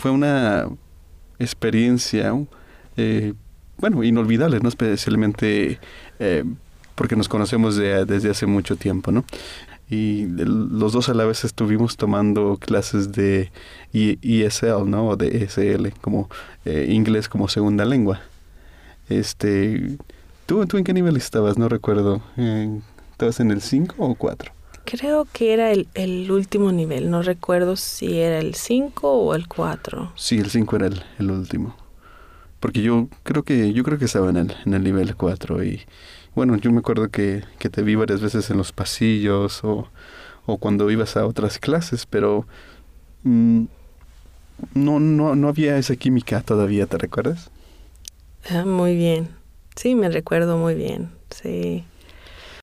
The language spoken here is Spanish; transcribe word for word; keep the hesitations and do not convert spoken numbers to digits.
fue una experiencia, eh, bueno, inolvidable, ¿no? Especialmente eh, porque nos conocemos de, desde hace mucho tiempo, ¿no? Y de, los dos a la vez estuvimos tomando clases de E- ESL, ¿no? O de E S L, como eh, inglés como segunda lengua. Este, ¿tú, ¿Tú en qué nivel estabas? No recuerdo. Eh, ¿Estabas en el cinco o cuatro? Creo que era el, el último nivel, no recuerdo si era el cinco o el cuatro. Sí, el cinco era el, el último. Porque yo creo que yo creo que estaba en el, en el nivel cuatro y bueno, yo me acuerdo que, que te vi varias veces en los pasillos o, o cuando ibas a otras clases, pero mm, no, no, no había esa química todavía, ¿te recuerdas? Ah, muy bien. Sí, me recuerdo muy bien. Sí.